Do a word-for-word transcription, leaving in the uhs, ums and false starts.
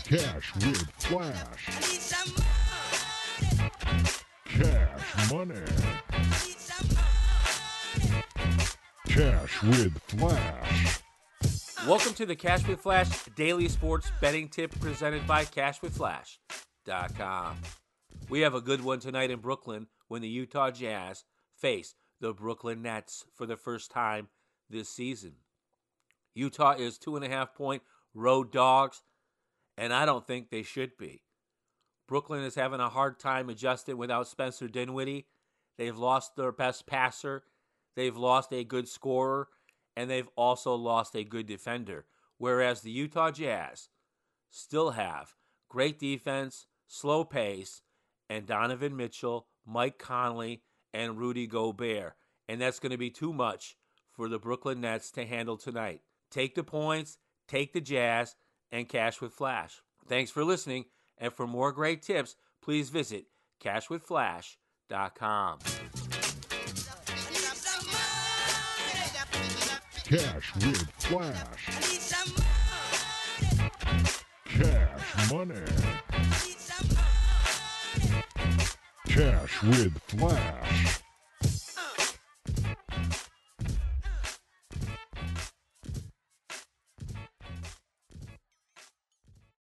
Cash with Flash. Cash money. Cash with Flash. Welcome to the Cash with Flash Daily Sports Betting Tip presented by cash with flash dot com. We have a good one tonight in Brooklyn when the Utah Jazz face the Brooklyn Nets for the first time this season. Utah is two and a half point road dogs, and I don't think they should be. Brooklyn is having a hard time adjusting without Spencer Dinwiddie. They've lost their best passer. They've lost a good scorer, and they've also lost a good defender, whereas the Utah Jazz still have great defense, slow pace, and Donovan Mitchell, Mike Conley, and Rudy Gobert, and that's going to be too much for the Brooklyn Nets to handle tonight. Take the points, take the Jazz, and cash with Flash. Thanks for listening, and for more great tips, please visit cash with flash dot com. Cash with Flash. Cash money. Cash with Flash.